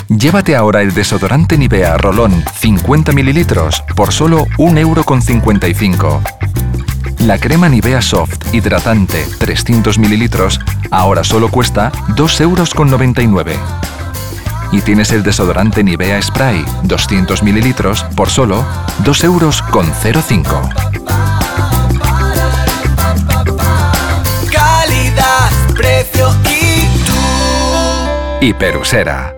Llévate ahora el desodorante Nivea Rolón 50 mililitros por solo 1,55 €. La crema Nivea Soft hidratante 300 mililitros ahora solo cuesta 2,99 €. Y tienes el desodorante Nivea Spray 200 mililitros por solo 2,05 €. Calidad, precio y tú. Hiperusera.